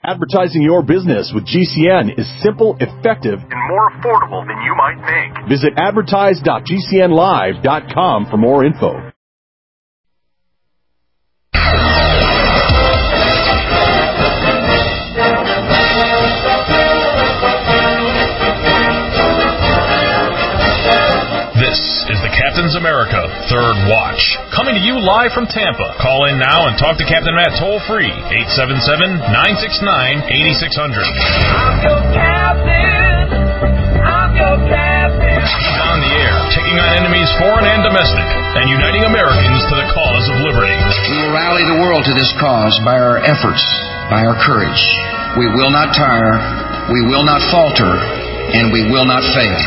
Advertising your business with GCN is simple, effective, and more affordable than you might think. Visit advertise.gcnlive.com for more info. This is the Captain's America Third Watch, coming to you live from Tampa. Call in now and talk to Captain Matt toll-free, 877-969-8600. I'm your captain. I'm your captain. He's on the air, taking on enemies foreign and domestic, and uniting Americans to the cause of liberty. We will rally the world to this cause by our efforts, by our courage. We will not tire, we will not falter, and we will not fail.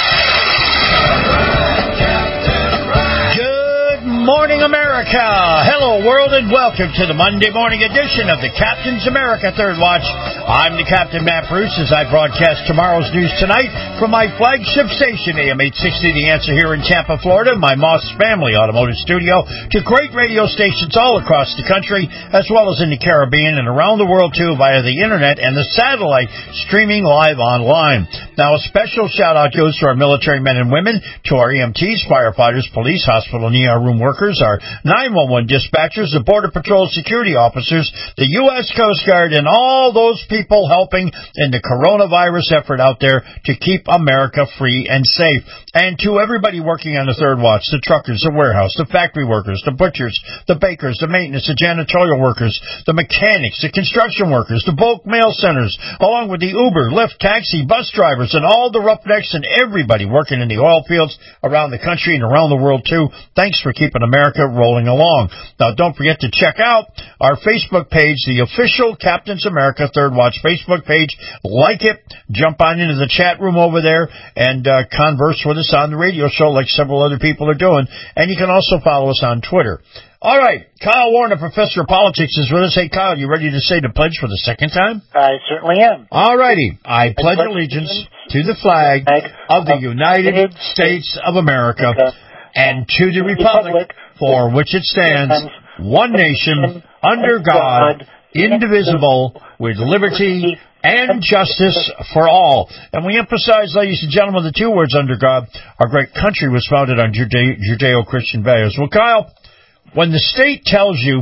Morning, America. Hello, world, and welcome to the Monday morning edition of the Captain's America Third Watch. I'm the Captain, Matt Bruce, as I broadcast tomorrow's news tonight from my flagship station, AM 860 The Answer here in Tampa, Florida, my Moss Family Automotive Studio, to great radio stations all across the country, as well as in the Caribbean and around the world, too, via the Internet and the satellite, streaming live online. Now, a special shout-out goes to our military men and women, to our EMTs, firefighters, police, hospital and ER room workers, our 911 dispatchers, the Border Patrol security officers, the U.S. Coast Guard, and all those people helping in the coronavirus effort out there to keep America free and safe. And to everybody working on the Third Watch, the truckers, the warehouse, the factory workers, the butchers, the bakers, the maintenance, the janitorial workers, the mechanics, the construction workers, the bulk mail centers, along with the Uber, Lyft, taxi, bus drivers, and all the roughnecks and everybody working in the oil fields around the country and around the world, too. Thanks for keeping America rolling along. Now, don't forget to check out our Facebook page, the official Captain's America Third Watch Facebook page. Like it, jump on into the chat room over there, and converse with us on the radio show like several other people are doing. And you can also follow us on Twitter. All right, Kyle Warner, Professor of Politics, is with us. Hey, Kyle, you ready to say the pledge for the second time? I certainly am. All righty. I pledge allegiance to the flag of the United States of America and to the republic for which it stands, one nation, under God, indivisible, with liberty and justice for all. And we emphasize, ladies and gentlemen, the two words, under God. Our great country was founded on Judeo-Christian values. Well, Kyle, when the state tells you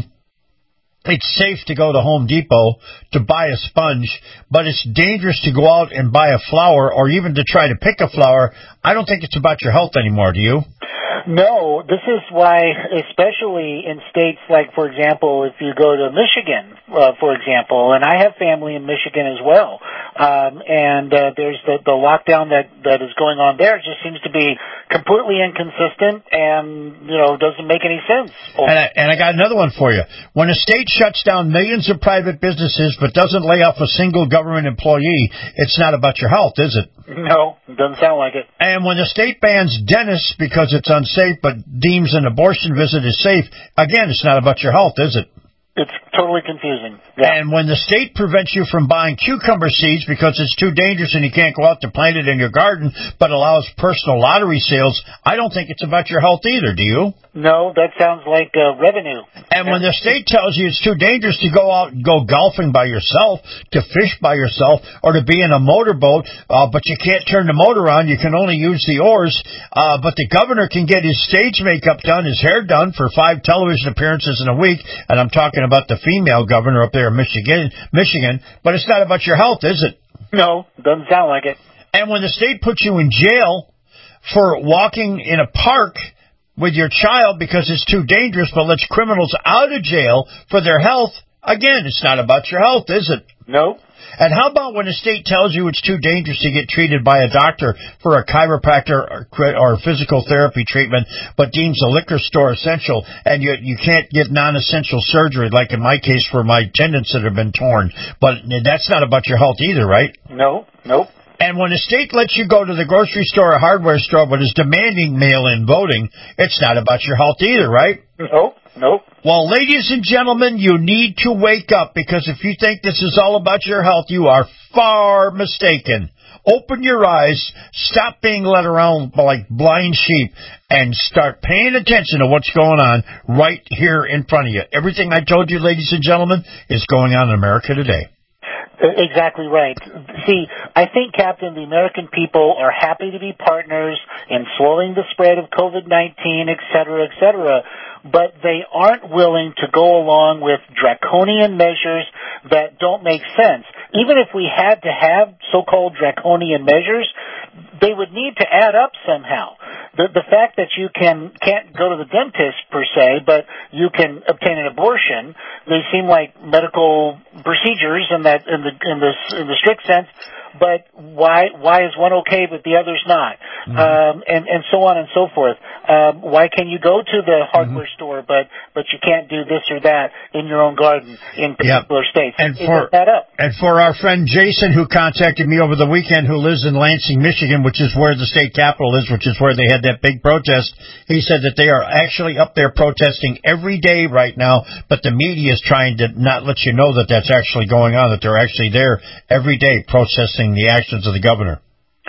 it's safe to go to Home Depot to buy a sponge, but it's dangerous to go out and buy a flower or even to try to pick a flower, I don't think it's about your health anymore, do you? No, this is why, especially in states like, for example, if you go to Michigan, for example, and I have family in Michigan as well, and there's the lockdown that is going on there. It just seems to be completely inconsistent and, doesn't make any sense. And I got another one for you. When a state shuts down millions of private businesses but doesn't lay off a single government employee, it's not about your health, is it? No, it doesn't sound like it. And when the state bans dentists because it's unsafe but deems an abortion visit as safe, again, it's not about your health, is it? It's totally confusing. Yeah. And when the state prevents you from buying cucumber seeds because it's too dangerous and you can't go out to plant it in your garden, but allows personal lottery sales, I don't think it's about your health either, do you? No, that sounds like revenue. And when the state tells you it's too dangerous to go out and go golfing by yourself, to fish by yourself, or to be in a motorboat, but you can't turn the motor on, you can only use the oars, but the governor can get his stage makeup done, his hair done for 5 television appearances in a week, and I'm talking about the female governor up there in Michigan, but it's not about your health, is it? No, doesn't sound like it. And when the state puts you in jail for walking in a park with your child because it's too dangerous, but lets criminals out of jail for their health, again, it's not about your health, is it? No. And how about when a state tells you it's too dangerous to get treated by a doctor for a chiropractor or physical therapy treatment, but deems a liquor store essential, and you can't get non-essential surgery, like in my case for my tendons that have been torn. But that's not about your health either, right? No, nope. And when a state lets you go to the grocery store or hardware store but is demanding mail-in voting, it's not about your health either, right? Nope. Well, ladies and gentlemen, you need to wake up, because if you think this is all about your health, you are far mistaken. Open your eyes, stop being led around like blind sheep, and start paying attention to what's going on right here in front of you. Everything I told you, ladies and gentlemen, is going on in America today. Exactly right. See, I think, Captain, the American people are happy to be partners in slowing the spread of COVID-19, et cetera, but they aren't willing to go along with draconian measures that don't make sense. Even if we had to have so-called draconian measures, they would need to add up somehow. The fact that you can't go to the dentist per se, but you can obtain an abortion, they seem like medical procedures in the strict sense. But why is one okay but the other's not? And so on and so forth. Why can you go to the hardware store but you can't do this or that in your own garden in particular states? And for our friend Jason, who contacted me over the weekend, who lives in Lansing, Michigan, which is where the state capitol is, which is where they had that big protest, he said that they are actually up there protesting every day right now, but the media is trying to not let you know that that's actually going on, that they're actually there every day protesting the actions of the governor.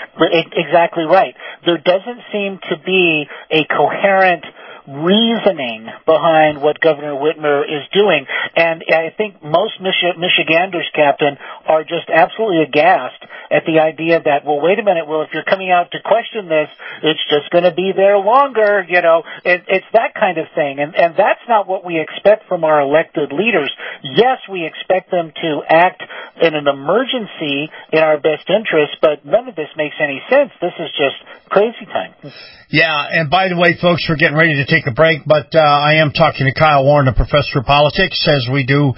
Exactly right. There doesn't seem to be a coherent reasoning behind what Governor Whitmer is doing, and I think most Michiganders, Captain, are just absolutely aghast at the idea that, well, wait a minute, well, if you're coming out to question this, it's just going to be there longer, it's that kind of thing, and that's not what we expect from our elected leaders. Yes, we expect them to act in an emergency in our best interest, but none of this makes any sense. This is just crazy time. Yeah, and by the way, folks, we're getting ready to take a break, but I am talking to Kyle Warren, a professor of politics, as we do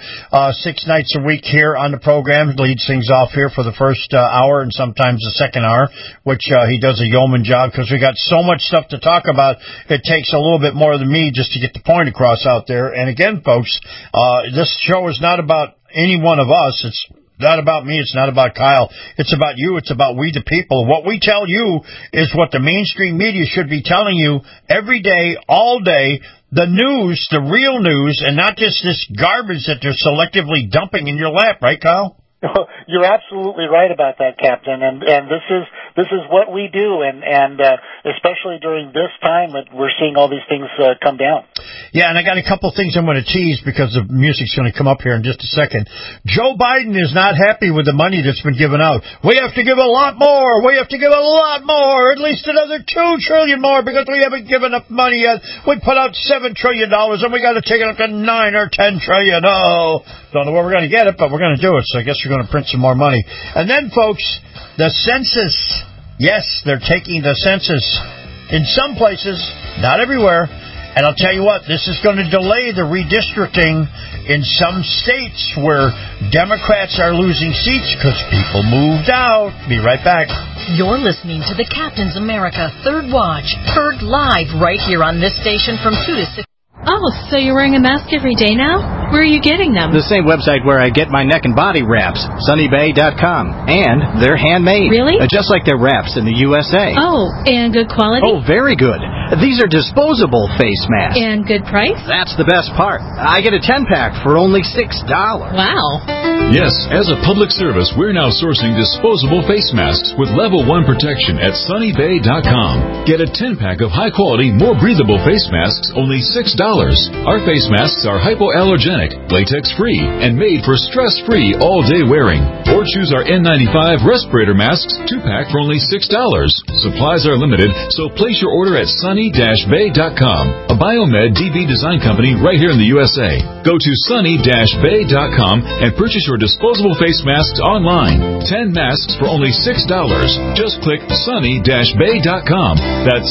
6 nights a week here on the program. Leads things off here for the first hour and sometimes the second hour, which he does a yeoman job because we got so much stuff to talk about. It takes a little bit more than me just to get the point across out there. And again, folks, this show is not about any one of us. It's not about me. It's not about Kyle. It's about you. It's about we the people. What we tell you is what the mainstream media should be telling you every day, all day. The news, the real news, and not just this garbage that they're selectively dumping in your lap. Right, Kyle? You're absolutely right about that, Captain, and this is what we do, and especially during this time that we're seeing all these things come down. Yeah, and I got a couple things I'm going to tease because the music's going to come up here in just a second. Joe Biden is not happy with the money that's been given out. We have to give a lot more. We have to give a lot more, at least another $2 trillion more, because we haven't given up money yet. We put out $7 trillion, and we got to take it up to $9 or $10 trillion. Oh, don't know where we're going to get it, but we're going to do it. So I guess we're going to print some more money. And then, folks, the census. Yes, they're taking the census in some places, not everywhere. And I'll tell you what, this is going to delay the redistricting in some states where Democrats are losing seats because people moved out. Be right back. You're listening to the Captain's America Third Watch, heard live right here on this station from 2 to 6. Oh, so you're wearing a mask every day now? Where are you getting them? The same website where I get my neck and body wraps, sunnybay.com. And they're handmade. Really? Just like their wraps in the USA. Oh, and good quality? Oh, very good. These are disposable face masks. And good price? That's the best part. I get a 10-pack for only $6. Wow. Yes, as a public service, we're now sourcing disposable face masks with level 1 protection at sunnybay.com. Get a 10-pack of high-quality, more breathable face masks, only $6. Our face masks are hypoallergenic, latex-free, and made for stress-free all-day wearing. Or choose our N95 respirator masks 2-pack for only $6. Supplies are limited, so place your order at sunny-bay.com, a Biomed DB design company right here in the USA. Go to sunny-bay.com and purchase your disposable face masks online. 10 masks for only $6. Just click sunny-bay.com. That's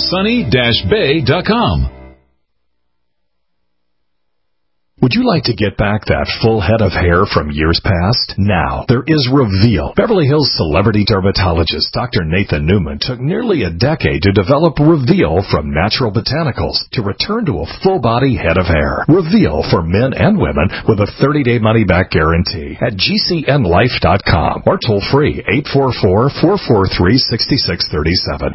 sunny-bay.com. Would you like to get back that full head of hair from years past? Now, there is Reveal. Beverly Hills celebrity dermatologist Dr. Nathan Newman took nearly a decade to develop Reveal from natural botanicals to return to a full-body head of hair. Reveal for men and women with a 30-day money-back guarantee at GCNlife.com or toll free 844-443-6637.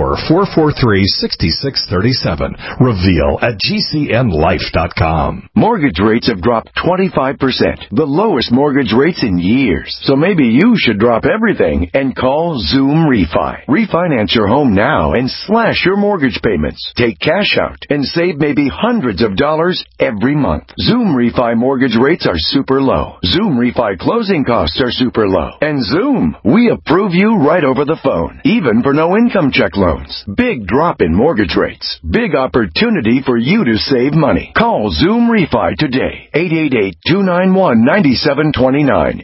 844-443-6637. Reveal at GCNlife.com. More mortgage rates have dropped 25%, the lowest mortgage rates in years. So maybe you should drop everything and call Zoom Refi. Refinance your home now and slash your mortgage payments. Take cash out and save maybe hundreds of dollars every month. Zoom Refi mortgage rates are super low. Zoom Refi closing costs are super low. And Zoom, we approve you right over the phone, even for no income check loans. Big drop in mortgage rates. Big opportunity for you to save money. Call Zoom Refi today. 888-291-9729.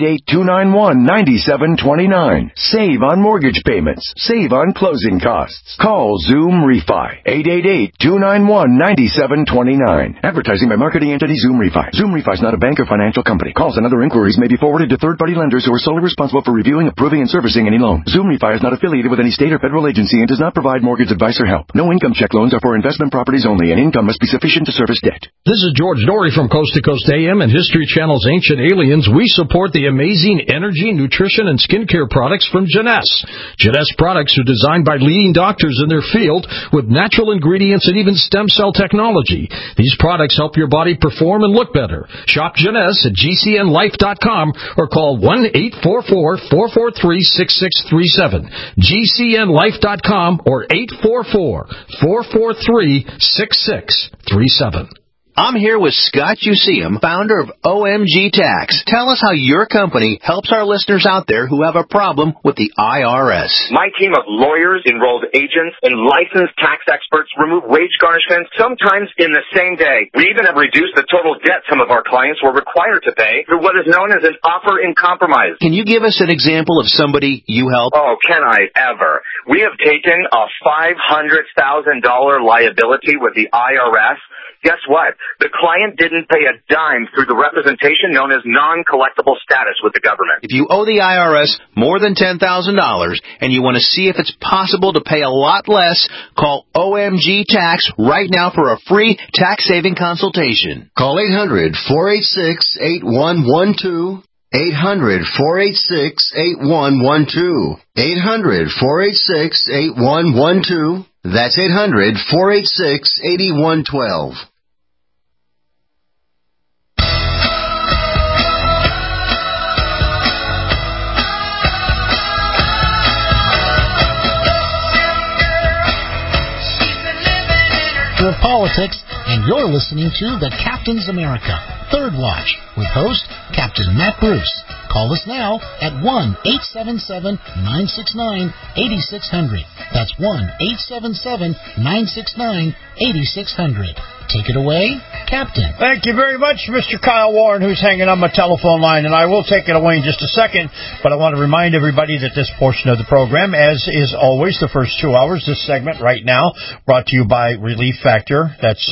888-291-9729. Save on mortgage payments. Save on closing costs. Call Zoom Refi. 888-291-9729. Advertising by marketing entity Zoom Refi. Zoom Refi is not a bank or financial company. Calls and other inquiries may be forwarded to third-party lenders who are solely responsible for reviewing, approving, and servicing any loan. Zoom Refi is not affiliated with any state or federal agency and does not provide mortgage advice or help. No income check loans are for investment properties only, and income must be sufficient to service debt. This is George Dory from Coast to Coast AM and History Channel's Ancient Aliens. We support the amazing energy, nutrition, and skincare products from Jeunesse. Jeunesse products are designed by leading doctors in their field with natural ingredients and even stem cell technology. These products help your body perform and look better. Shop Jeunesse at GCNlife.com or call 1-844-443-6637. GCNlife.com or 844-443-6637. I'm here with Scott Useum, founder of OMG Tax. Tell us how your company helps our listeners out there who have a problem with the IRS. My team of lawyers, enrolled agents, and licensed tax experts remove wage garnishments, sometimes in the same day. We even have reduced the total debt some of our clients were required to pay through what is known as an offer in compromise. Can you give us an example of somebody you help? Oh, can I ever? We have taken a $500,000 liability with the IRS. Guess what? The client didn't pay a dime through the representation known as non-collectible status with the government. If you owe the IRS more than $10,000 and you want to see if it's possible to pay a lot less, call OMG Tax right now for a free tax-saving consultation. Call 800-486-8112. 800-486-8112. 800-486-8112. That's 800-486-8112. Of politics, and you're listening to the Captain's America Third Watch with host Captain Matt Bruce. Call us now at 1-877-969-8600. That's 1-877-969-8600. Take it away, Captain. Thank you very much, Mr. Kyle Warren, who's hanging on my telephone line, and I will take it away in just a second, but I want to remind everybody that this portion of the program, as is always the first 2 hours, this segment right now, brought to you by Relief Factor. That's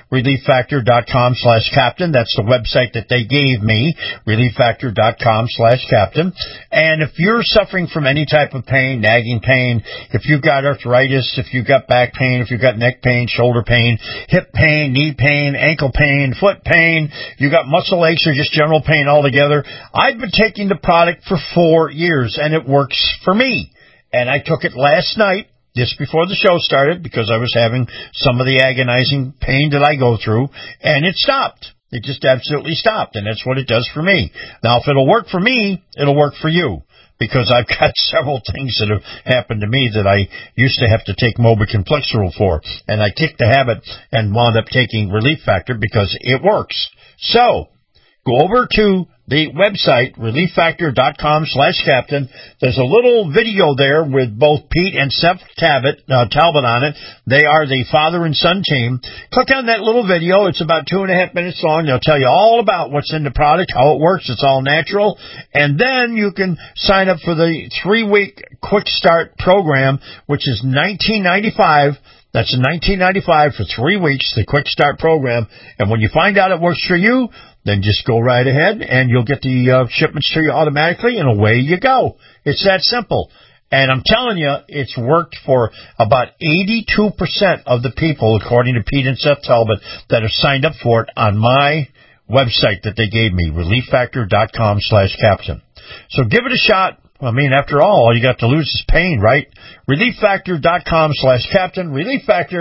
relieffactor.com/captain. That's the website that they gave me, relieffactor.com/captain. And if you're suffering from any type of pain, nagging pain, if you've got arthritis, if you've got back pain, if you've got neck pain, shoulder pain, hip pain, knee pain, ankle pain, foot pain, you got muscle aches or just general pain altogether, I've been taking the product for 4 years, and it works for me. And I took it last night, just before the show started, because I was having some of the agonizing pain that I go through, and it stopped. It just absolutely stopped, and that's what it does for me. Now, if it'll work for me, it'll work for you, because I've got several things that have happened to me that I used to have to take Mobic and Flexeril for, and I kicked the habit and wound up taking Relief Factor because it works. So, go over to the website, relieffactor.com/captain. There's a little video there with both Pete and Seth Talbot on it. They are the father and son team. Click on that little video. It's about 2.5 minutes long. They'll tell you all about what's in the product, how it works. It's all natural. And then you can sign up for the 3-week Quick Start program, which is $19.95. That's $19.95 for 3 weeks, the Quick Start program. And when you find out it works for you, then just go right ahead and you'll get the shipments to you automatically, and away you go. It's that simple. And I'm telling you, it's worked for about 82% of the people, according to Pete and Seth Talbot, that have signed up for it on my website that they gave me, relieffactor.com/captain. So give it a shot. I mean, after all you got to lose is pain, right? relieffactor.com/captain, relieffactor.com/captain.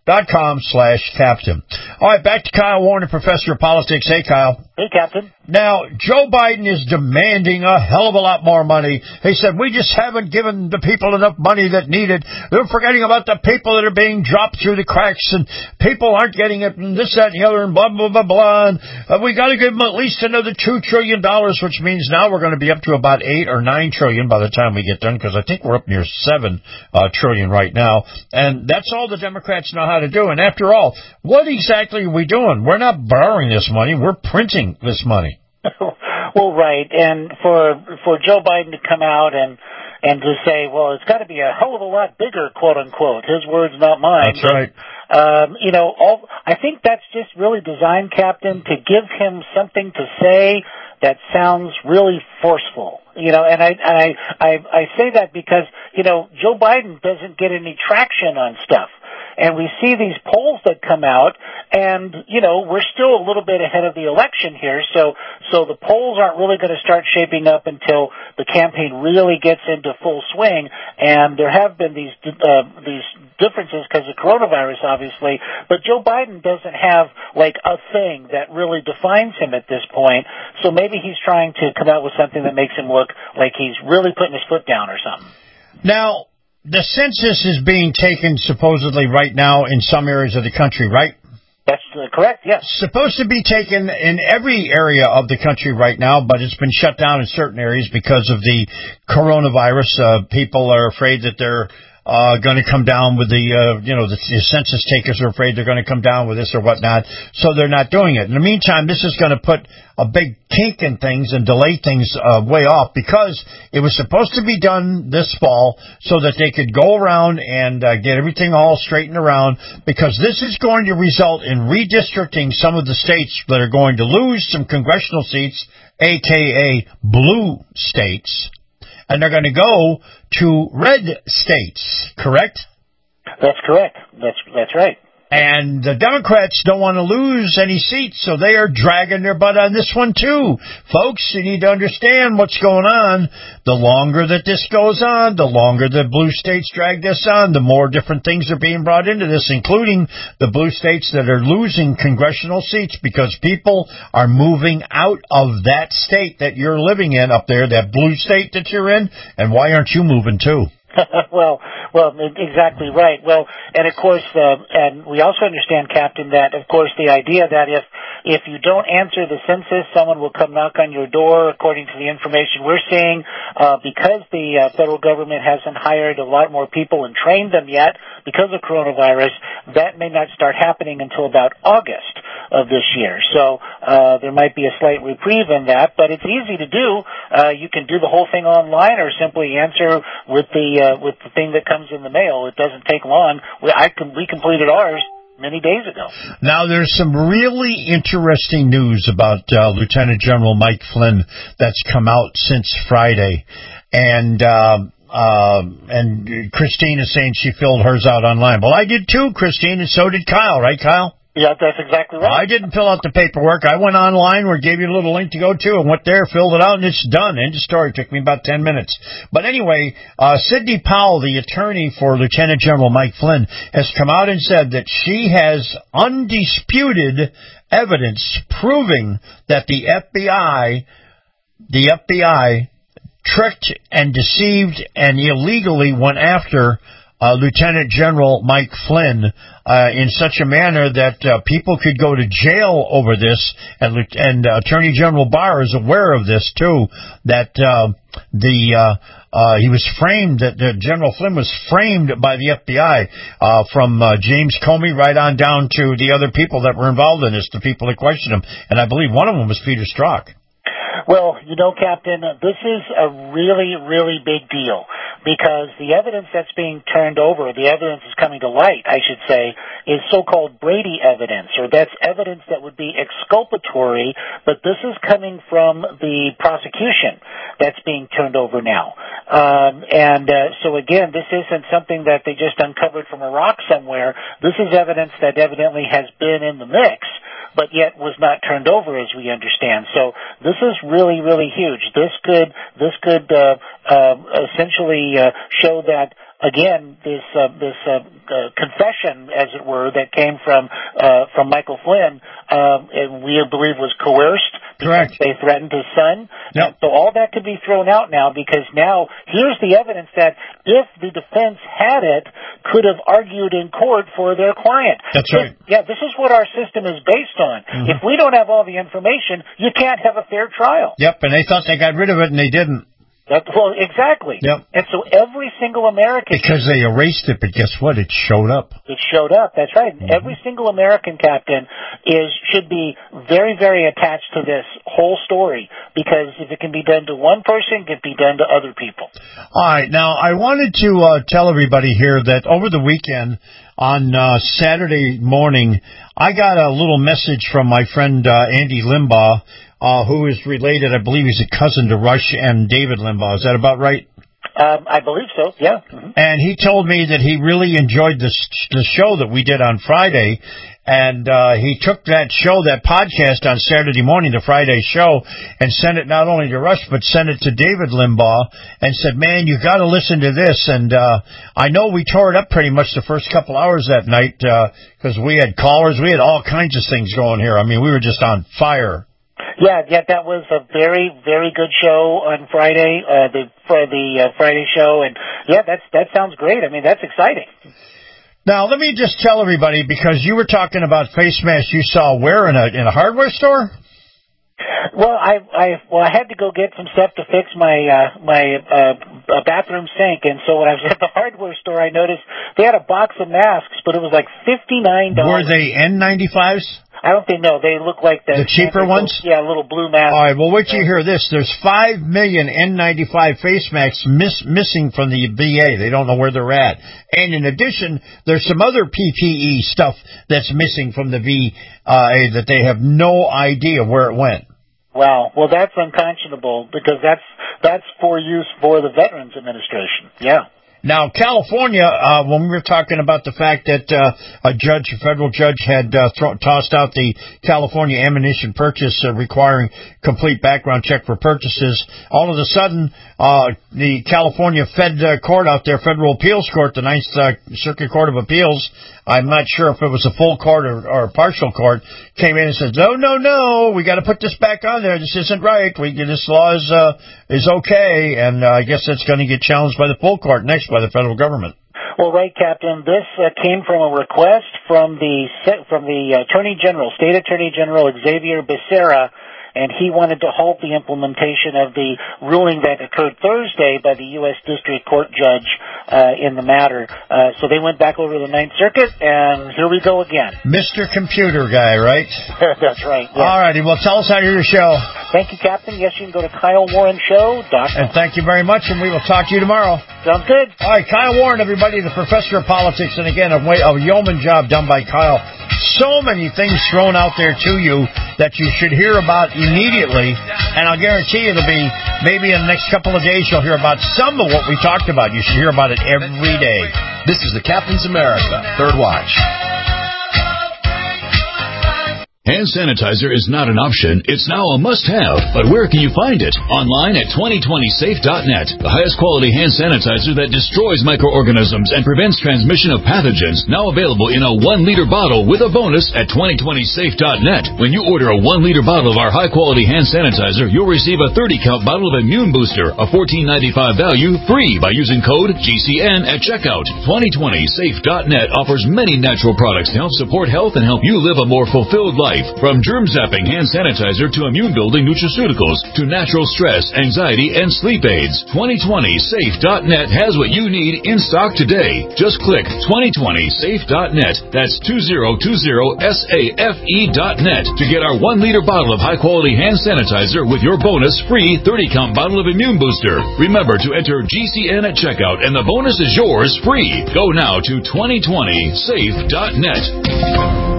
sunnybayshow.com/captain. All right, back to Kyle Warner, professor of politics. Hey, Kyle. Hey, Captain. Now, Joe Biden is demanding a hell of a lot more money. He said, we just haven't given the people enough money that needed. They're forgetting about the people that are being dropped through the cracks, and people aren't getting it, and this, that, and the other, and blah, blah, blah, blah. And we got to give them at least another $2 trillion, which means now we're going to be up to about 8 or 9 trillion by the time we get done, because I think we're up near 7 trillion right now. And that's all the Democrats know how to do. And after all, what exactly are we doing? We're not borrowing this money. We're printing this money. Well, right. And for Joe Biden to come out and to say, well, it's got to be a hell of a lot bigger, quote unquote. His words, not mine. That's right. I think that's just really designed, Captain, to give him something to say that sounds really forceful. And I say that because, Joe Biden doesn't get any traction on stuff. And we see these polls that come out, and, we're still a little bit ahead of the election here, so the polls aren't really going to start shaping up until the campaign really gets into full swing, and there have been these differences because of coronavirus, obviously, but Joe Biden doesn't have, a thing that really defines him at this point, so maybe he's trying to come out with something that makes him look like he's really putting his foot down or something. Now, the census is being taken supposedly right now in some areas of the country, right? That's correct, yes. Supposed to be taken in every area of the country right now, but it's been shut down in certain areas because of the coronavirus. People are afraid that they're going to come down with the census takers are afraid they're going to come down with this or whatnot, so they're not doing it. In the meantime, this is going to put a big kink in things and delay things way off because it was supposed to be done this fall so that they could go around and get everything all straightened around, because this is going to result in redistricting some of the states that are going to lose some congressional seats, a.k.a. blue states, and they're going to go to red states, correct? That's correct. That's right. And the Democrats don't want to lose any seats, so they are dragging their butt on this one, too. Folks, you need to understand what's going on. The longer that this goes on, the longer the blue states drag this on, the more different things are being brought into this, including the blue states that are losing congressional seats because people are moving out of that state that you're living in up there, that blue state that you're in, and why aren't you moving, too? Well, exactly right. Well, and of course, and we also understand, Captain, that of course the idea that if you don't answer the census, someone will come knock on your door. According to the information we're seeing, because the federal government hasn't hired a lot more people and trained them yet because of coronavirus, that may not start happening until about August of this year. So there might be a slight reprieve in that, but it's easy to do. You can do the whole thing online or simply answer with the thing that comes in the mail. It doesn't take long. We completed ours many days ago. Now, there's some really interesting news about Lieutenant General Mike Flynn that's come out since Friday, and Christine is saying she filled hers out online. Well, I did too, Christine, and so did Kyle, right, Kyle? Yeah, that's exactly right. I didn't fill out the paperwork. I went online where it gave you a little link to go to and went there, filled it out, and it's done. End of story. It took me about 10 minutes. But anyway, Sidney Powell, the attorney for Lieutenant General Mike Flynn, has come out and said that she has undisputed evidence proving that the FBI tricked and deceived and illegally went after Lieutenant General Mike Flynn in such a manner that people could go to jail over this, and Attorney General Barr is aware of this too, that he was framed, that General Flynn was framed by the FBI, from James Comey right on down to the other people that were involved in this, the people that questioned him, and I believe one of them was Peter Strzok. Well, Captain, this is a really, really big deal because the evidence that's being turned over, the evidence is coming to light, I should say, is so-called Brady evidence, or that's evidence that would be exculpatory, but this is coming from the prosecution that's being turned over now. So again, this isn't something that they just uncovered from a rock somewhere. This is evidence that evidently has been in the mix, but yet was not turned over, as we understand. So this is really, really huge. This could essentially show that again, this confession, as it were, that came from Michael Flynn, and we believe was coerced. Correct. They threatened his son. Yep. So all that could be thrown out now, because now here's the evidence that if the defense had it, could have argued in court for their client. That's right. This is what our system is based on. Mm-hmm. If we don't have all the information, you can't have a fair trial. Yep, and they thought they got rid of it, and they didn't. Well, exactly. Yep. And so every single American... Because they erased it, but guess what? It showed up. It showed up, that's right. Mm-hmm. Every single American, Captain, should be very, very attached to this whole story, because if it can be done to one person, it can be done to other people. All right. Now, I wanted to tell everybody here that over the weekend, on Saturday morning, I got a little message from my friend Andy Limbaugh, who is related, I believe he's a cousin to Rush and David Limbaugh. Is that about right? I believe so, yeah. Mm-hmm. And he told me that he really enjoyed the show that we did on Friday, and he took that show, that podcast on Saturday morning, the Friday show, and sent it not only to Rush, but sent it to David Limbaugh, and said, man, you got to listen to this. And I know we tore it up pretty much the first couple hours that night, because we had callers, we had all kinds of things going here. I mean, we were just on fire. Yeah, that was a very, very good show on Friday, the Friday show, and yeah, that sounds great. I mean, that's exciting. Now, let me just tell everybody, because you were talking about face masks you saw where, in a hardware store? Well, I had to go get some stuff to fix my bathroom sink, and so when I was at the hardware store, I noticed they had a box of masks, but it was like $59. Were they N95s? I don't think, no, they look like the cheaper ones? Yeah, little blue masks. All right, well, wait till you hear this. There's 5 million N95 face masks missing from the VA. They don't know where they're at. And in addition, there's some other PPE stuff that's missing from the VA that they have no idea where it went. Wow. Well, that's unconscionable, because that's for use for the Veterans Administration. Yeah. Now, California, when we were talking about the fact that a federal judge had tossed out the California ammunition purchase requiring complete background check for purchases, all of a sudden, the California court out there, Federal Appeals Court, the Ninth Circuit Court of Appeals, I'm not sure if it was a full court or a partial court, came in and said, no, we got to put this back on there. This isn't right. This law is okay, and I guess that's going to get challenged by the full court next by the federal government. Well, right, Captain. This came from a request from the Attorney General, State Attorney General Xavier Becerra, and he wanted to halt the implementation of the ruling that occurred Thursday by the U.S. District Court judge in the matter. So they went back over to the Ninth Circuit, and here we go again. Mr. Computer Guy, right? That's right. Yes. All righty. Well, tell us how to hear your show. Thank you, Captain. Yes, you can go to KyleWarrenShow.com. And thank you very much, and we will talk to you tomorrow. Sounds good. All right, Kyle Warren, everybody, the professor of politics, and again, a yeoman job done by Kyle. So many things thrown out there to you that you should hear about immediately, and I'll guarantee you it'll be maybe in the next couple of days you'll hear about some of what we talked about. You should hear about it every day. This is the Captain's America Third Watch. Hand sanitizer is not an option, it's now a must-have. But where can you find it? Online at 2020safe.net. The highest quality hand sanitizer that destroys microorganisms and prevents transmission of pathogens. Now available in a 1-liter bottle with a bonus at 2020safe.net. When you order a 1-liter bottle of our high-quality hand sanitizer, you'll receive a 30-count bottle of Immune Booster, a $14.95 value, free by using code GCN at checkout. 2020safe.net offers many natural products to help support health and help you live a more fulfilled life. From germ-zapping hand sanitizer to immune-building nutraceuticals to natural stress, anxiety, and sleep aids. 2020safe.net has what you need in stock today. Just click 2020safe.net. That's 2020safe.net to get our 1-liter bottle of high-quality hand sanitizer with your bonus free 30-count bottle of Immune Booster. Remember to enter GCN at checkout, and the bonus is yours free. Go now to 2020safe.net.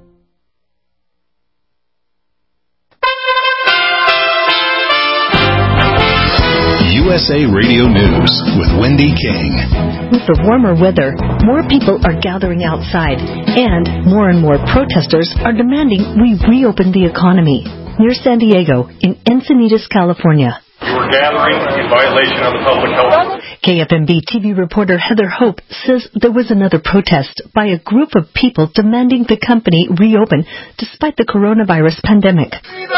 USA Radio News with Wendy King. With the warmer weather, more people are gathering outside, and more protesters are demanding we reopen the economy. Near San Diego, in Encinitas, California. We were gathering in violation of the public health. KFMB TV reporter Heather Hope says there was another protest by a group of people demanding the company reopen despite the coronavirus pandemic.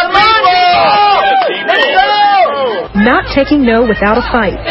Not taking no without a fight.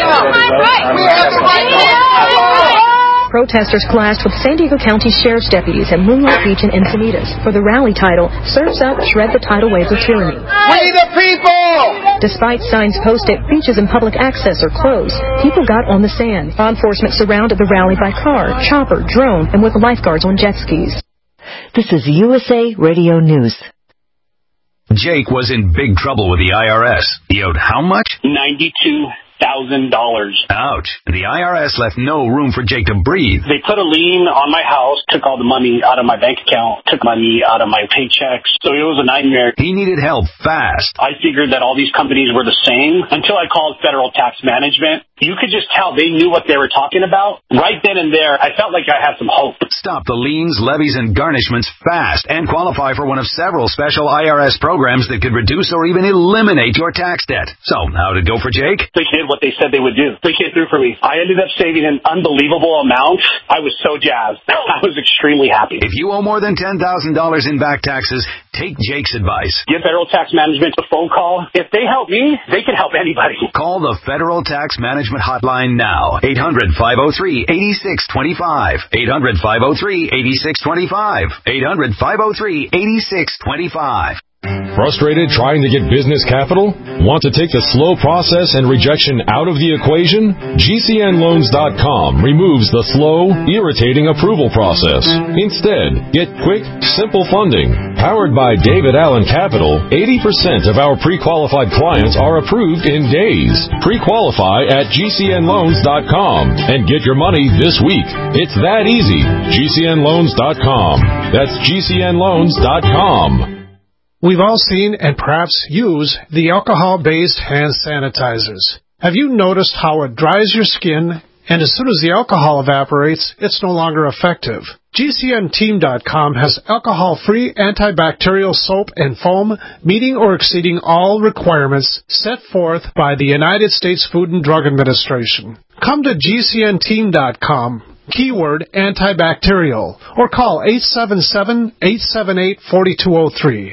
Protesters clashed with San Diego County Sheriff's deputies at Moonlight Beach and Encinitas for the rally title, Surf's Up, Shred the Tidal Waves of Tyranny. We the people! Despite signs posted, beaches and public access are closed, people got on the sand. Law enforcement surrounded the rally by car, chopper, drone, and with lifeguards on jet skis. This is USA Radio News. Jake was in big trouble with the IRS. He owed how much? $92,000. Ouch. The IRS left no room for Jake to breathe. They put a lien on my house, took all the money out of my bank account, took money out of my paychecks. So it was a nightmare. He needed help fast. I figured that all these companies were the same until I called Federal Tax Management. You could just tell they knew what they were talking about. Right then and there, I felt like I had some hope. Stop the liens, levies, and garnishments fast and qualify for one of several special IRS programs that could reduce or even eliminate your tax debt. So, how did it go for Jake? They did what they said they would do. They came through for me. I ended up saving an unbelievable amount. I was so jazzed. I was extremely happy. If you owe more than $10,000 in back taxes, take Jake's advice. Give Federal Tax Management a phone call. If they help me, they can help anybody. Call the Federal Tax Management hotline now. 800-503-8625. 800-503-8625. 800-503-8625. Frustrated trying to get business capital? Want to take the slow process and rejection out of the equation? GCNloans.com removes the slow, irritating approval process. Instead, get quick, simple funding. Powered by David Allen Capital, 80% of our pre-qualified clients are approved in days. Pre-qualify at GCNloans.com and get your money this week. It's that easy. GCNloans.com. That's GCNloans.com. We've all seen and perhaps use the alcohol-based hand sanitizers. Have you noticed how it dries your skin, and as soon as the alcohol evaporates, it's no longer effective? GCNteam.com has alcohol-free antibacterial soap and foam meeting or exceeding all requirements set forth by the United States Food and Drug Administration. Come to GCNteam.com. Keyword antibacterial, or call 877-878-4203.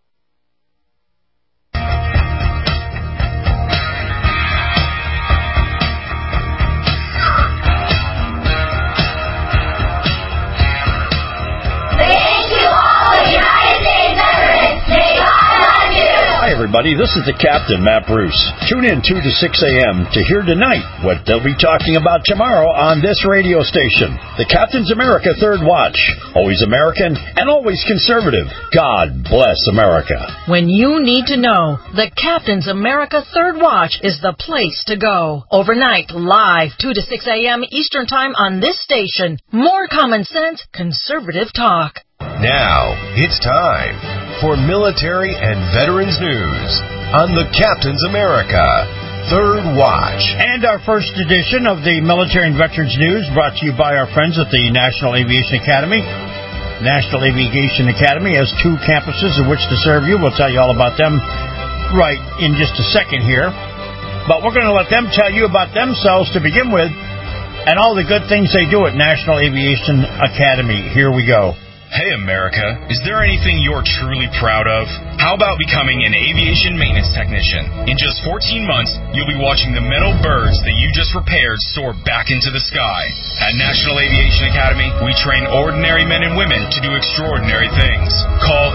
Everybody, this is the Captain, Matt Bruce. Tune in 2 to 6 a.m. to hear tonight what they'll be talking about tomorrow on this radio station. The Captain's America Third Watch. Always American and always conservative. God bless America. When you need to know, the Captain's America Third Watch is the place to go. Overnight, live, 2 to 6 a.m. Eastern Time on this station. More common sense, conservative talk. Now, it's time for military and veterans news on the Captain's America Third Watch. And our first edition of the Military and Veterans News brought to you by our friends at the National Aviation Academy. National Aviation Academy has 2 campuses in which to serve you. We'll tell you all about them right in just a second here. But we're going to let them tell you about themselves to begin with and all the good things they do at National Aviation Academy. Here we go. Hey America, is there anything you're truly proud of? How about becoming an aviation maintenance technician? In just 14 months, you'll be watching the metal birds that you just repaired soar back into the sky. At National Aviation Academy, we train ordinary men and women to do extraordinary things. Call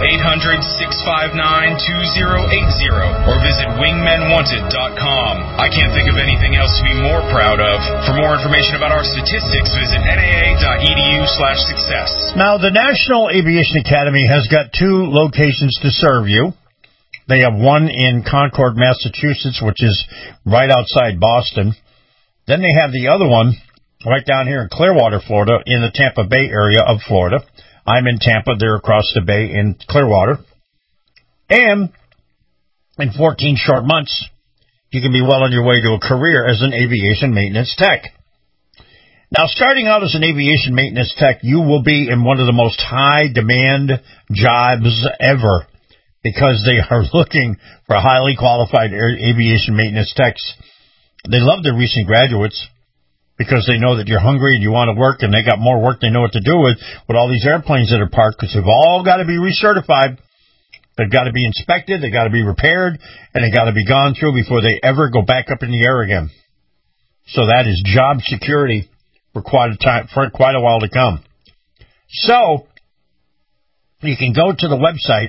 800-659-2080 or visit wingmenwanted.com. I can't think of anything else to be more proud of. For more information about our statistics, visit naa.edu/success. Now, the National Aviation Academy has got 2 locations to serve you. They have one in Concord, Massachusetts, which is right outside Boston. Then they have the other one right down here in Clearwater, Florida, in the Tampa Bay area of Florida. I'm in Tampa. They're across the bay in Clearwater. And in 14 short months, you can be well on your way to a career as an aviation maintenance tech. Now, starting out as an aviation maintenance tech, you will be in one of the most high-demand jobs ever because they are looking for highly qualified aviation maintenance techs. They love their recent graduates. because they know that you're hungry and you want to work, and they got more work they know what to do with all these airplanes that are parked, because they've all got to be recertified. They've got to be inspected, they've got to be repaired, and they've got to be gone through before they ever go back up in the air again. So that is job security for quite a while to come. So you can go to the website,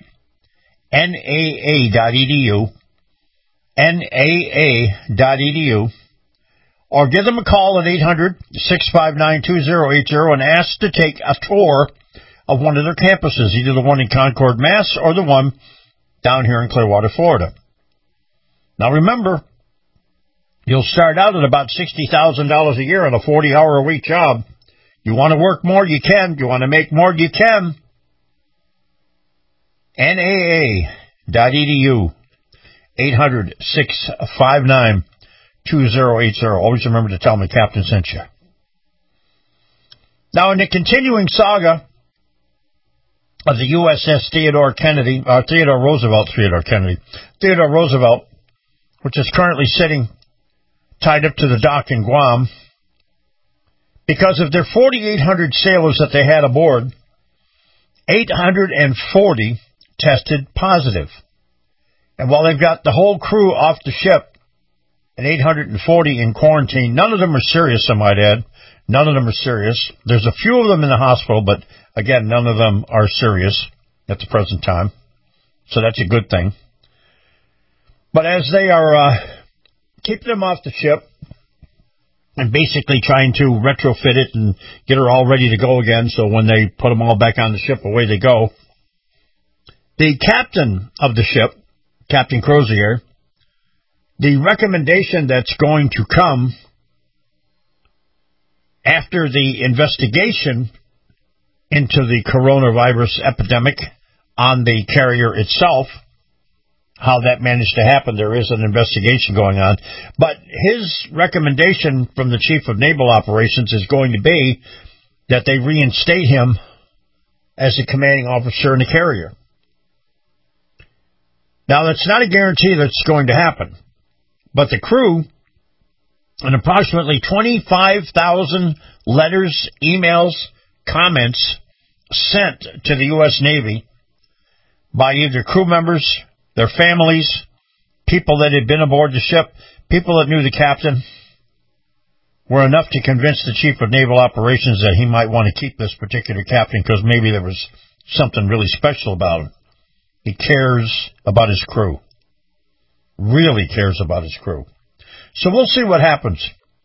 naa.edu, naa.edu, or give them a call at 800-659-2080 and ask to take a tour of one of their campuses, either the one in Concord, Mass., or the one down here in Clearwater, Florida. Now remember, you'll start out at about $60,000 a year on a 40-hour-a-week job. You want to work more, you can. You want to make more, you can. NAA.edu, 800-659-2080. Always remember to tell me Captain sent you. Now, in the continuing saga of the USS Theodore Roosevelt, which is currently sitting tied up to the dock in Guam, because of their 4,800 sailors that they had aboard, 840 tested positive. And while they've got the whole crew off the ship and 840 in quarantine, none of them are serious, I might add. None of them are serious. There's a few of them in the hospital, but again, none of them are serious at the present time. So that's a good thing. But as they are keeping them off the ship and basically trying to retrofit it and get her all ready to go again, so when they put them all back on the ship, away they go, the captain of the ship, Captain Crozier, the recommendation that's going to come after the investigation into the coronavirus epidemic on the carrier itself, how that managed to happen, there is an investigation going on. But his recommendation from the Chief of Naval Operations is going to be that they reinstate him as a commanding officer in the carrier. Now, that's not a guarantee that's going to happen. But the crew, and approximately 25,000 letters, emails, comments sent to the U.S. Navy by either crew members, their families, people that had been aboard the ship, people that knew the captain, were enough to convince the Chief of Naval Operations that he might want to keep this particular captain because maybe there was something really special about him. He cares about his crew. Really cares about his crew. So we'll see what happens.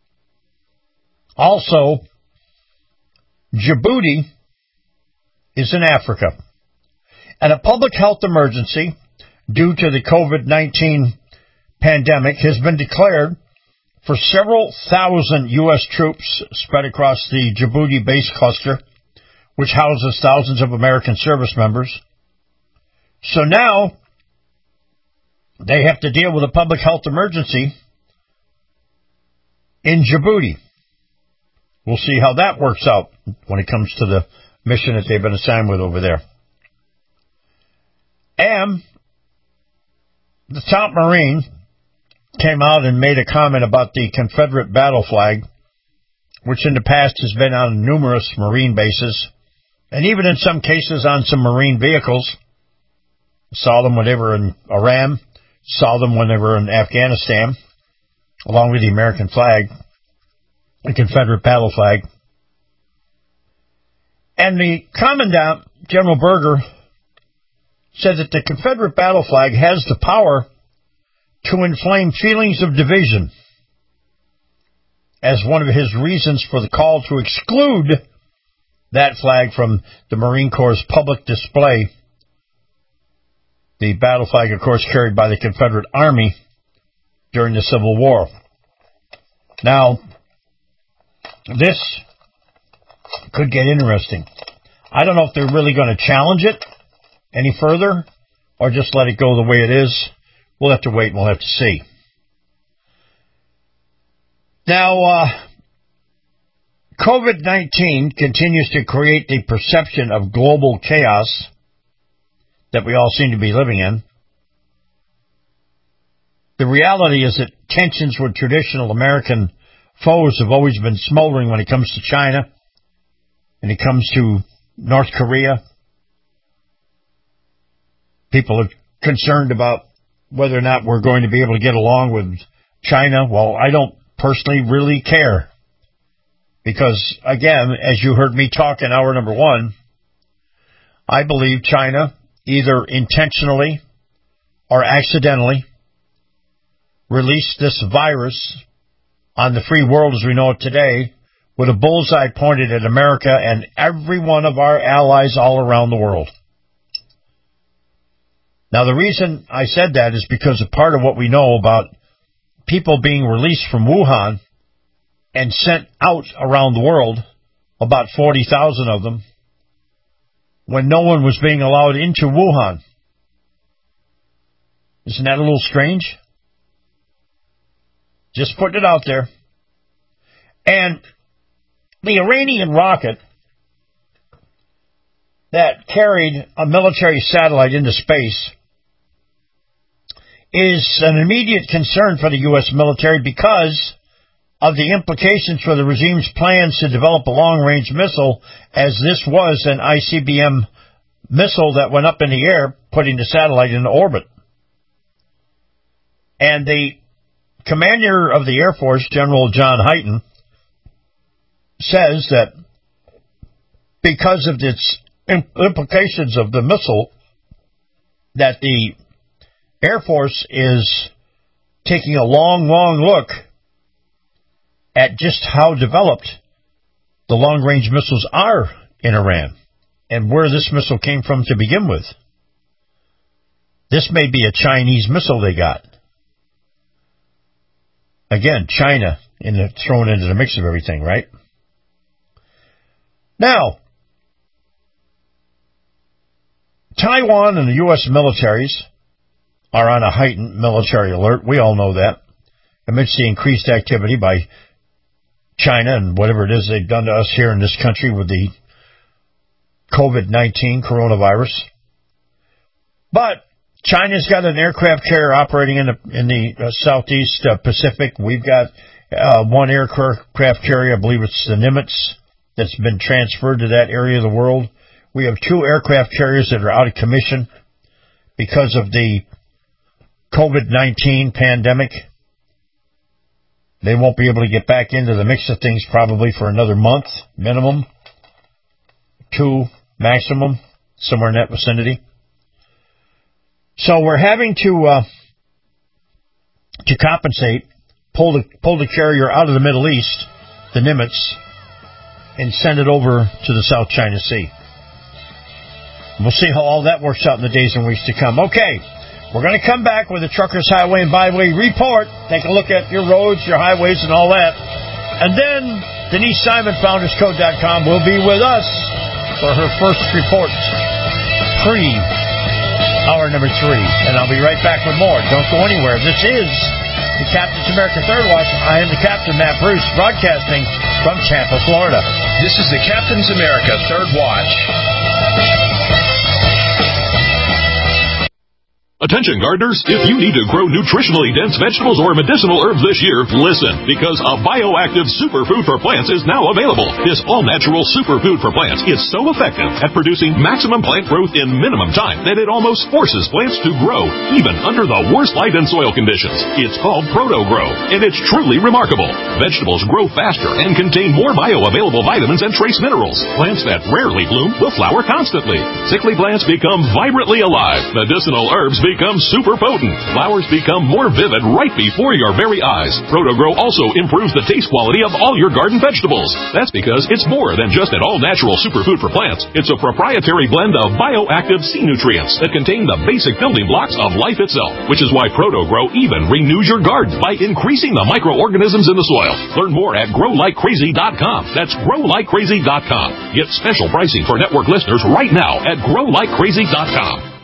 Also, Djibouti is in Africa. And a public health emergency due to the COVID-19 pandemic has been declared for several thousand U.S. troops spread across the Djibouti base cluster, which houses thousands of American service members. So now they have to deal with a public health emergency in Djibouti. We'll see how that works out when it comes to the mission that they've been assigned with over there. And the top Marine came out and made a comment about the Confederate battle flag, which in the past has been on numerous Marine bases, and even in some cases on some Marine vehicles. Saw them when they were in Iran, saw them when they were in Afghanistan, along with the American flag, the Confederate battle flag. And the Commandant, General Berger, said that the Confederate battle flag has the power to inflame feelings of division as one of his reasons for the call to exclude that flag from the Marine Corps' public display. The battle flag, of course, carried by the Confederate Army during the Civil War. Now, this could get interesting. I don't know if they're really going to challenge it any further or just let it go the way it is. We'll have to wait and we'll have to see. Now, COVID-19 continues to create the perception of global chaos that we all seem to be living in. The reality is that tensions with traditional American foes have always been smoldering when it comes to China, and it comes to North Korea. People are concerned about whether or not we're going to be able to get along with China. Well, I don't personally really care. Because, again, as you heard me talk in hour number 1, I believe China either intentionally or accidentally released this virus on the free world as we know it today with a bullseye pointed at America and every one of our allies all around the world. Now, the reason I said that is because a part of what we know about people being released from Wuhan and sent out around the world, about 40,000 of them, when no one was being allowed into Wuhan. Isn't that a little strange? Just putting it out there. And the Iranian rocket that carried a military satellite into space is an immediate concern for the U.S. military because of the implications for the regime's plans to develop a long-range missile, as this was an ICBM missile that went up in the air, putting the satellite into orbit. And the commander of the Air Force, General John Hyten, says that because of its implications of the missile, that the Air Force is taking a long, long look at just how developed the long-range missiles are in Iran and where this missile came from to begin with. This may be a Chinese missile they got. Again, China thrown into the mix of everything, right? Now, Taiwan and the U.S. militaries are on a heightened military alert. We all know that. Amidst the increased activity by China and whatever it is they've done to us here in this country with the COVID-19 coronavirus. But China's got an aircraft carrier operating in the Southeast Pacific. We've got one aircraft carrier, I believe it's the Nimitz, that's been transferred to that area of the world. We have 2 aircraft carriers that are out of commission because of the COVID-19 pandemic. They won't be able to get back into the mix of things probably for another month, minimum, 2 maximum, somewhere in that vicinity. So we're having to compensate, pull the carrier out of the Middle East, the Nimitz, and send it over to the South China Sea. We'll see how all that works out in the days and weeks to come. Okay, we're going to come back with the Truckers Highway and Byway Report. Take a look at your roads, your highways, and all that. And then Denise Simon, FoundersCode.com, will be with us for her first report, hour number 3. And I'll be right back with more. Don't go anywhere. This is the Captain's America Third Watch. I am the Captain, Matt Bruce, broadcasting from Tampa, Florida. This is the Captain's America Third Watch. Attention gardeners, if you need to grow nutritionally dense vegetables or medicinal herbs this year, listen, because a bioactive superfood for plants is now available. This all-natural superfood for plants is so effective at producing maximum plant growth in minimum time that it almost forces plants to grow, even under the worst light and soil conditions. It's called ProtoGrow, and it's truly remarkable. Vegetables grow faster and contain more bioavailable vitamins and trace minerals. Plants that rarely bloom will flower constantly. Sickly plants become vibrantly alive. Medicinal herbs become super potent. Flowers become more vivid right before your very eyes. ProtoGrow also improves the taste quality of all your garden vegetables. That's because it's more than just an all-natural superfood for plants. It's a proprietary blend of bioactive sea nutrients that contain the basic building blocks of life itself, which is why ProtoGrow even renews your garden by increasing the microorganisms in the soil. Learn more at GrowLikeCrazy.com. That's GrowLikeCrazy.com. Get special pricing for network listeners right now at GrowLikeCrazy.com.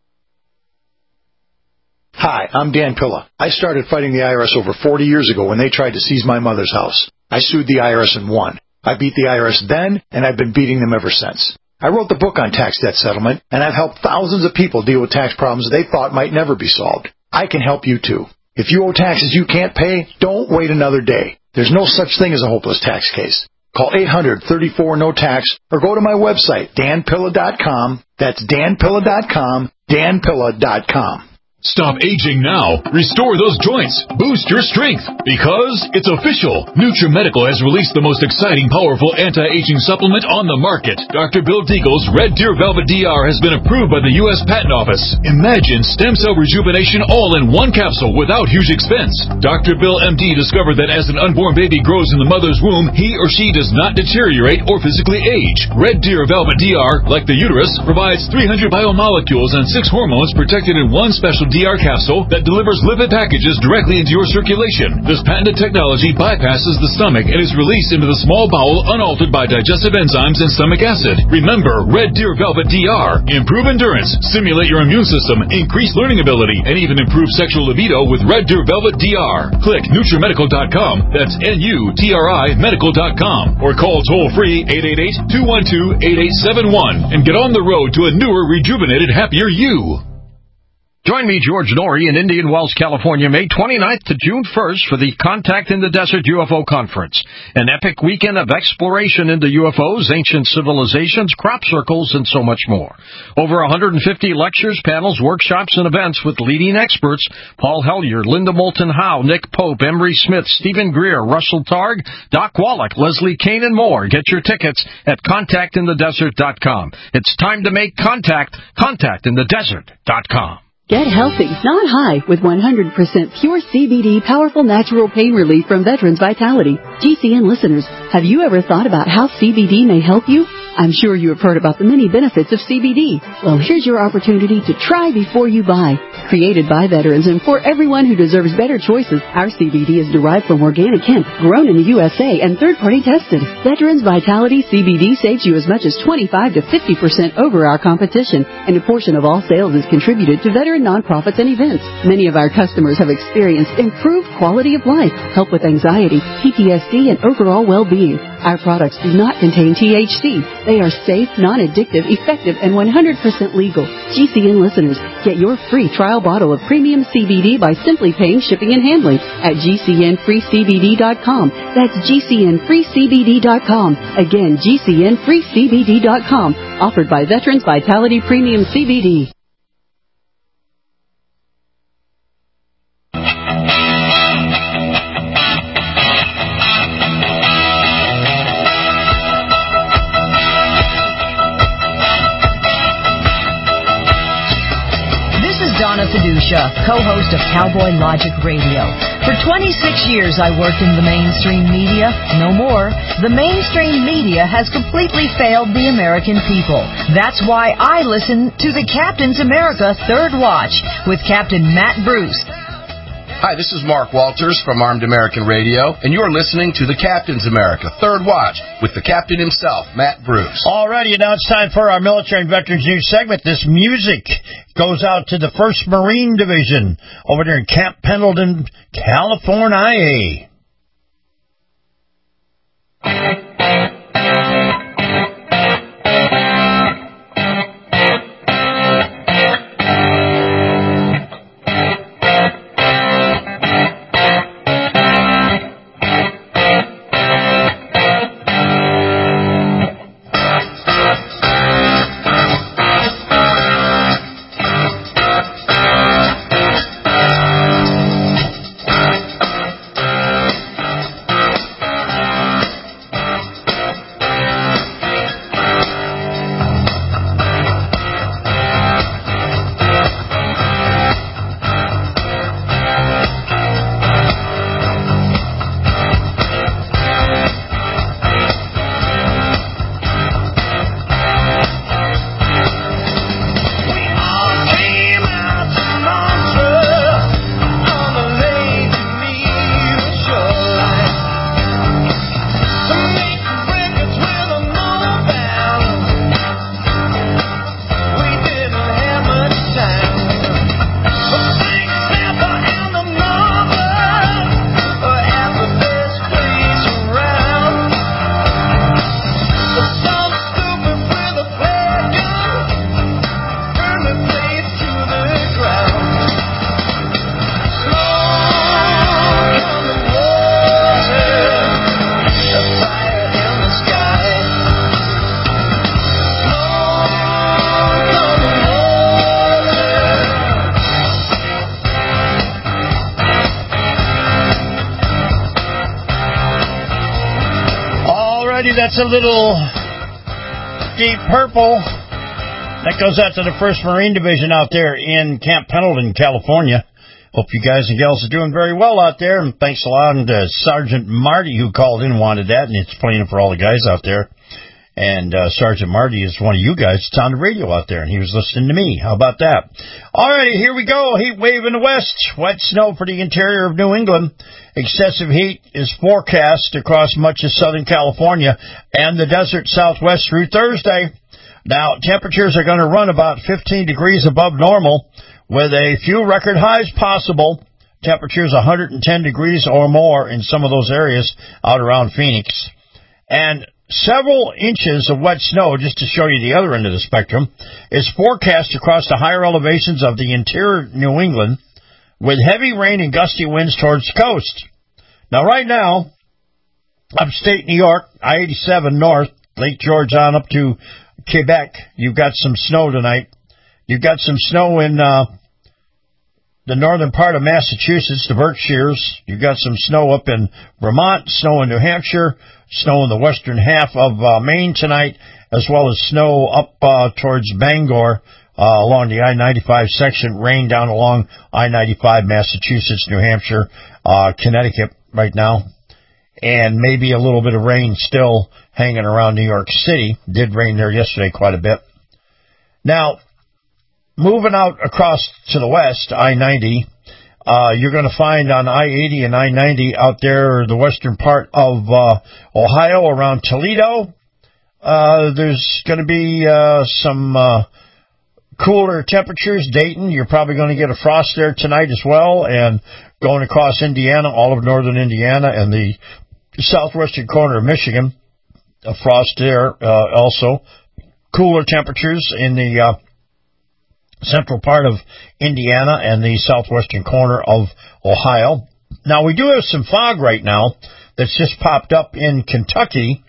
Hi, I'm Dan Pilla. I started fighting the IRS over 40 years ago when they tried to seize my mother's house. I sued the IRS and won. I beat the IRS then, and I've been beating them ever since. I wrote the book on tax debt settlement, and I've helped thousands of people deal with tax problems they thought might never be solved. I can help you too. If you owe taxes you can't pay, don't wait another day. There's no such thing as a hopeless tax case. Call 800-34-NO-TAX or go to my website, danpilla.com. That's danpilla.com, danpilla.com. Stop aging now. Restore those joints. Boost your strength. Because it's official. NutriMedical has released the most exciting, powerful anti-aging supplement on the market. Dr. Bill Deagle's Red Deer Velvet DR has been approved by the U.S. Patent Office. Imagine stem cell rejuvenation all in one capsule without huge expense. Dr. Bill MD discovered that as an unborn baby grows in the mother's womb, he or she does not deteriorate or physically age. Red Deer Velvet DR, like the uterus, provides 300 biomolecules and 6 hormones protected in one special DR capsule that delivers lipid packages directly into your circulation. This patented technology bypasses the stomach and is released into the small bowel unaltered by digestive enzymes and stomach acid. Remember, Red Deer Velvet DR. Improve endurance, stimulate your immune system, increase learning ability, and even improve sexual libido with Red Deer Velvet DR. Click NutriMedical.com, that's NUTRI Medical.com, or call toll-free 888-212-8871 and get on the road to a newer, rejuvenated, happier you. Join me, George Norrie, in Indian Wells, California, May 29th to June 1st for the Contact in the Desert UFO Conference, an epic weekend of exploration into UFOs, ancient civilizations, crop circles, and so much more. Over 150 lectures, panels, workshops, and events with leading experts: Paul Hellyer, Linda Moulton Howe, Nick Pope, Emery Smith, Stephen Greer, Russell Targ, Doc Wallach, Leslie Kane, and more. Get your tickets at contactinthedesert.com. It's time to make contact. Contactinthedesert.com. Get healthy, not high, with 100% pure CBD powerful natural pain relief from Veterans Vitality. GCN listeners, have you ever thought about how CBD may help you? I'm sure you have heard about the many benefits of CBD. Well, here's your opportunity to try before you buy. Created by veterans and for everyone who deserves better choices, our CBD is derived from organic hemp, grown in the USA and third-party tested. Veterans Vitality CBD saves you as much as 25 to 50% over our competition, and a portion of all sales is contributed to veteran nonprofits and events. Many of our customers have experienced improved quality of life, help with anxiety, PTSD, and overall well-being. Our products do not contain THC. They are safe, non-addictive, effective, and 100% legal. GCN listeners, get your free trial bottle of premium CBD by simply paying shipping and handling at GCNFreeCBD.com. That's GCNFreeCBD.com. Again, GCNFreeCBD.com. Offered by Veterans Vitality Premium CBD. Fiducia, co-host of Cowboy Logic Radio. For 26 years I worked in the mainstream media. No more. The mainstream media has completely failed the American people. That's why I listen to the Captain's America Third Watch with Captain Matt Bruce. Hi, this is Mark Walters from Armed American Radio, and you're listening to the Captain's America Third Watch with the captain himself, Matt Bruce. Alrighty, now it's time for our Military and Veterans News segment. This music goes out to the 1st Marine Division over there in Camp Pendleton, California. Alrighty, that's a little Deep Purple. That goes out to the 1st Marine Division out there in Camp Pendleton, California. Hope you guys and gals are doing very well out there, and thanks a lot to Sergeant Marty who called in and wanted that, and it's playing for all the guys out there. And Sergeant Marty is one of you guys that's on the radio out there, and he was listening to me. How about that? All right, here we go. Heat wave in the west. Wet snow for the interior of New England. Excessive heat is forecast across much of Southern California and the desert southwest through Thursday. Now, temperatures are going to run about 15 degrees above normal with a few record highs possible. Temperatures 110 degrees or more in some of those areas out around Phoenix. And several inches of wet snow, just to show you the other end of the spectrum, is forecast across the higher elevations of the interior New England with heavy rain and gusty winds towards the coast. Now, right now, upstate New York, I-87 north, Lake George on up to Quebec, you've got some snow tonight. You've got some snow in the northern part of Massachusetts, the Berkshires. You've got some snow up in Vermont, snow in New Hampshire, snow in the western half of Maine tonight, as well as snow up towards Bangor along the I-95 section, rain down along I-95, Massachusetts, New Hampshire, Connecticut right now, and maybe a little bit of rain still hanging around New York City. Did rain there yesterday quite a bit. Now, moving out across to the west, I-90, you're going to find on I-80 and I-90 out there, the western part of Ohio, around Toledo. There's going to be some cooler temperatures. Dayton, you're probably going to get a frost there tonight as well. And going across Indiana, all of northern Indiana, and the southwestern corner of Michigan, a frost there also. Cooler temperatures in the central part of Indiana and the southwestern corner of Ohio. Now, we do have some fog right now that's just popped up in Kentucky.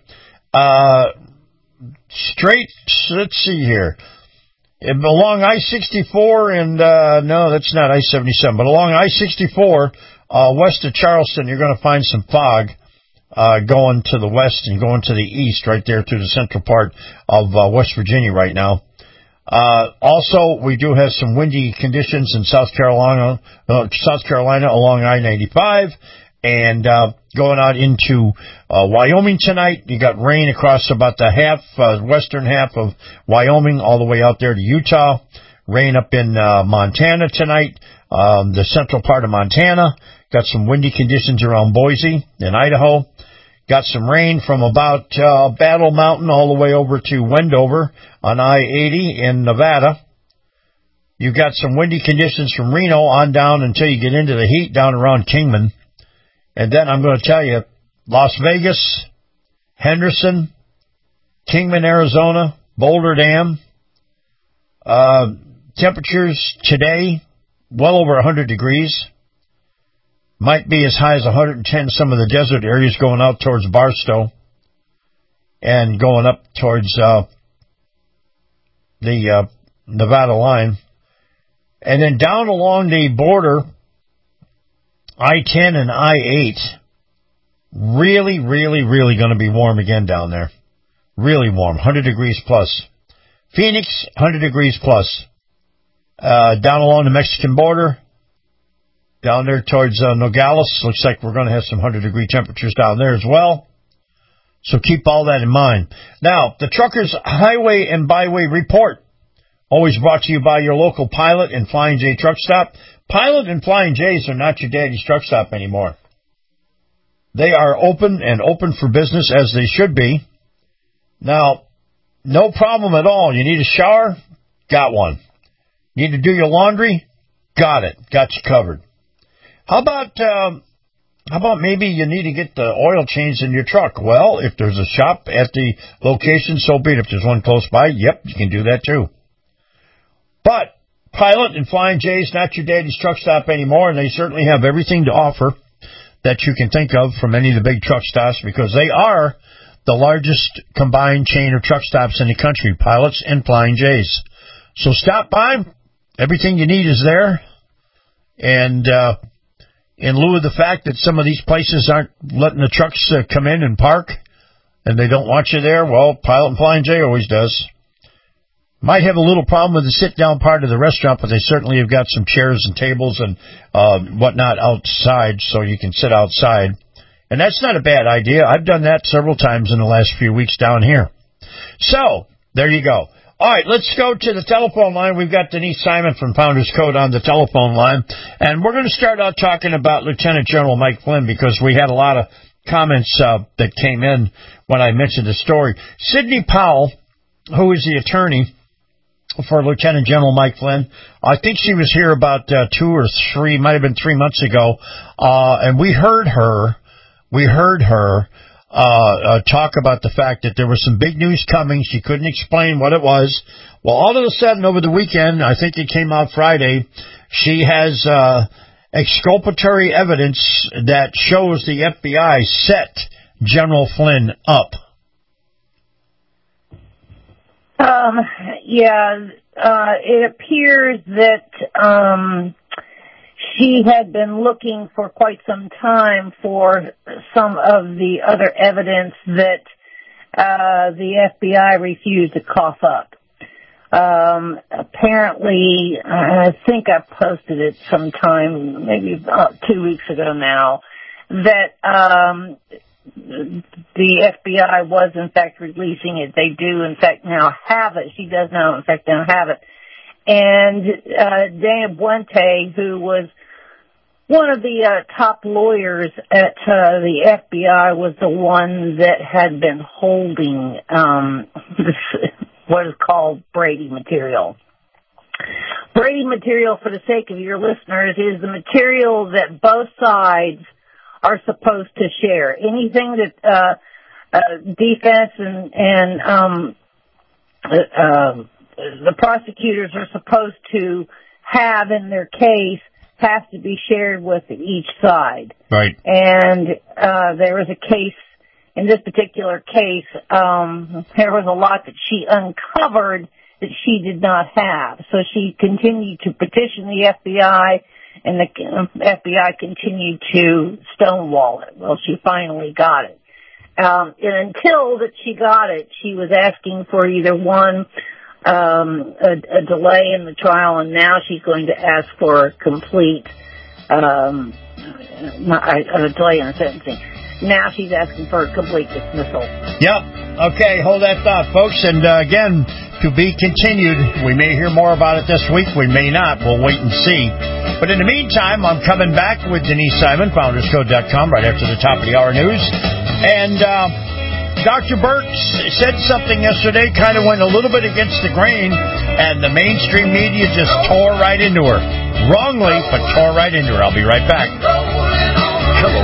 Straight, let's see here. Along I-64 and, no, that's not I-77, but along I-64, west of Charleston, you're going to find some fog going to the west and going to the east right there through the central part of West Virginia right now. Also, we do have some windy conditions in South Carolina along I-95, and going out into Wyoming tonight. You got rain across about the western half of Wyoming, all the way out there to Utah. Rain up in Montana tonight, the central part of Montana. Got some windy conditions around Boise in Idaho. Got some rain from about Battle Mountain all the way over to Wendover on I-80 in Nevada. You've got some windy conditions from Reno on down until you get into the heat down around Kingman. And then I'm going to tell you, Las Vegas, Henderson, Kingman, Arizona, Boulder Dam. Temperatures today, well over 100 degrees. Might be as high as 110 some of the desert areas going out towards Barstow and going up towards the Nevada line. And then down along the border, I-10 and I-8, really, really, really going to be warm again down there. Really warm, 100 degrees plus. Phoenix, 100 degrees plus. Down along the Mexican border, down there towards Nogales, looks like we're going to have some 100-degree temperatures down there as well. So keep all that in mind. Now, the Truckers Highway and Byway Report, always brought to you by your local Pilot and Flying J Truck Stop. Pilot and Flying J's are not your daddy's truck stop anymore. They are open and open for business as they should be. Now, no problem at all. You need a shower? Got one. Need to do your laundry? Got it. Got you covered. How about maybe you need to get the oil changed in your truck? Well, if there's a shop at the location, so be it. If there's one close by, yep, you can do that too. But Pilot and Flying J is not your daddy's truck stop anymore, and they certainly have everything to offer that you can think of from any of the big truck stops, because they are the largest combined chain of truck stops in the country, Pilots and Flying J's. So stop by. Everything you need is there. And in lieu of the fact that some of these places aren't letting the trucks come in and park, and they don't want you there, well, Pilot and Flying J always does. Might have a little problem with the sit-down part of the restaurant, but they certainly have got some chairs and tables and whatnot outside, so you can sit outside. And that's not a bad idea. I've done that several times in the last few weeks down here. So, there you go. All right, let's go to the telephone line. We've got Denise Simon from Founders Code on the telephone line. And we're going to start out talking about Lieutenant General Mike Flynn, because we had a lot of comments that came in when I mentioned the story. Sidney Powell, who is the attorney for Lieutenant General Mike Flynn, I think she was here about 2 or 3, might have been 3 months ago, and we heard her talk about the fact that there was some big news coming. She couldn't explain what it was. Well, all of a sudden, over the weekend, I think it came out Friday, she has exculpatory evidence that shows the FBI set General Flynn up. It appears that she had been looking for quite some time for some of the other evidence that the FBI refused to cough up. Apparently, I think I posted it sometime, maybe about 2 weeks ago now, that the FBI was in fact releasing it. They do in fact now have it. She does now in fact now have it. And Dana Buente, who was one of the top lawyers at the FBI, was the one that had been holding what is called Brady material. Brady material, for the sake of your listeners, is the material that both sides are supposed to share. Anything that defense and the prosecutors are supposed to have in their case has to be shared with each side. Right. And there was a case, in this particular case, there was a lot that she uncovered that she did not have. So she continued to petition the FBI, and the FBI continued to stonewall it. Well, she finally got it. And until that she got it, she was asking for either one, a delay in the trial, and now she's going to ask for a complete, a delay in the sentencing. Now she's asking for a complete dismissal. Yep. Okay, hold that thought, folks. And again, to be continued. We may hear more about it this week. We may not. We'll wait and see. But in the meantime, I'm coming back with Denise Simon, FoundersCode.com, right after the top of the hour news. And Dr. Burt said something yesterday, kind of went a little bit against the grain, and the mainstream media just tore right into her. Wrongly, but tore right into her. I'll be right back. Hello.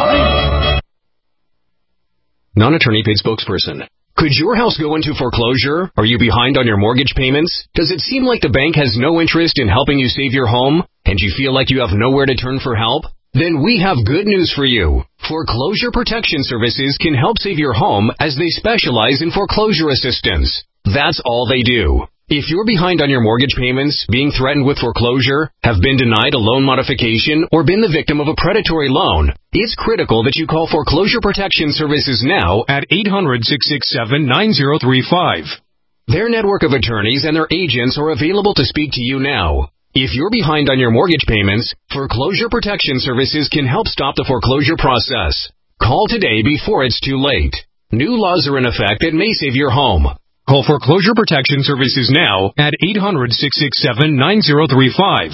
Non-attorney paid spokesperson. Could your house go into foreclosure? Are you behind on your mortgage payments? Does it seem like the bank has no interest in helping you save your home? And you feel like you have nowhere to turn for help? Then we have good news for you. Foreclosure Protection Services can help save your home as they specialize in foreclosure assistance. That's all they do. If you're behind on your mortgage payments, being threatened with foreclosure, have been denied a loan modification, or been the victim of a predatory loan, it's critical that you call Foreclosure Protection Services now at 800-667-9035. Their network of attorneys and their agents are available to speak to you now. If you're behind on your mortgage payments, Foreclosure Protection Services can help stop the foreclosure process. Call today before it's too late. New laws are in effect that may save your home. Call Foreclosure Protection Services now at 800-667-9035.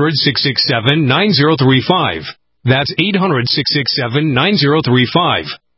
800-667-9035. That's 800-667-9035.